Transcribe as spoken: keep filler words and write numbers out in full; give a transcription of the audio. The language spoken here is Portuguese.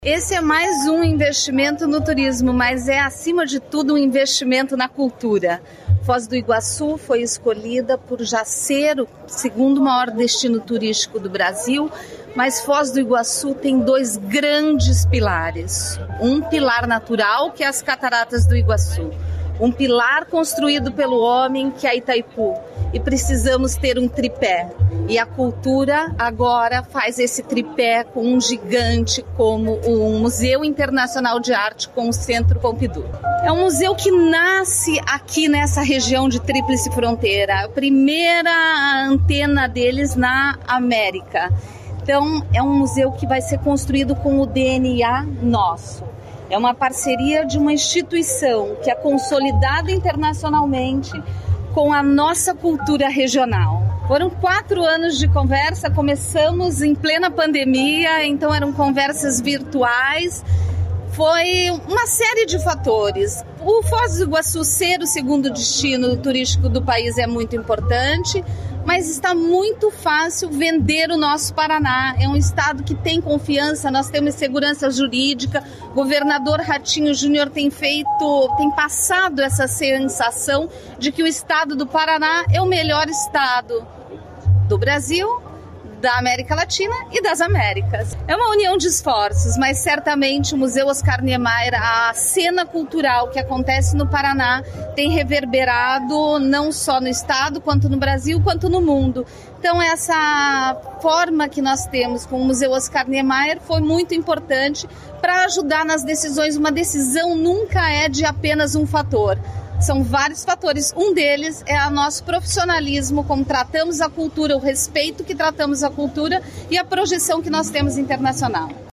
Esse é mais um investimento no turismo, mas é, acima de tudo, um investimento na cultura. Foz do Iguaçu foi escolhida por já ser o segundo maior destino turístico do Brasil, mas Foz do Iguaçu tem dois grandes pilares. Um pilar natural, que é as Cataratas do Iguaçu. Um pilar construído pelo homem, que é Itaipu. E precisamos ter um tripé. E a cultura agora faz esse tripé com um gigante como o Museu Internacional de Arte com o Centro Pompidou. É um museu que nasce aqui nessa região de Tríplice Fronteira. A primeira antena deles na América. Então, é um museu que vai ser construído com o D N A nosso. É uma parceria de uma instituição que é consolidada internacionalmente com a nossa cultura regional. Foram quatro anos de conversa, começamos em plena pandemia, então eram conversas virtuais. Foi uma série de fatores. O Foz do Iguaçu ser o segundo destino turístico do país é muito importante, mas está muito fácil vender o nosso Paraná. É um estado que tem confiança, nós temos segurança jurídica. O governador Ratinho Júnior tem feito, tem passado essa sensação de que o estado do Paraná é o melhor estado do Brasil, da América Latina e das Américas. É uma união de esforços, mas certamente o Museu Oscar Niemeyer, a cena cultural que acontece no Paraná, tem reverberado não só no estado, quanto no Brasil, quanto no mundo. Então essa forma que nós temos com o Museu Oscar Niemeyer foi muito importante para ajudar nas decisões. Uma decisão nunca é de apenas um fator. São vários fatores. Um deles é o nosso profissionalismo, como tratamos a cultura, o respeito que tratamos a cultura e a projeção que nós temos internacional.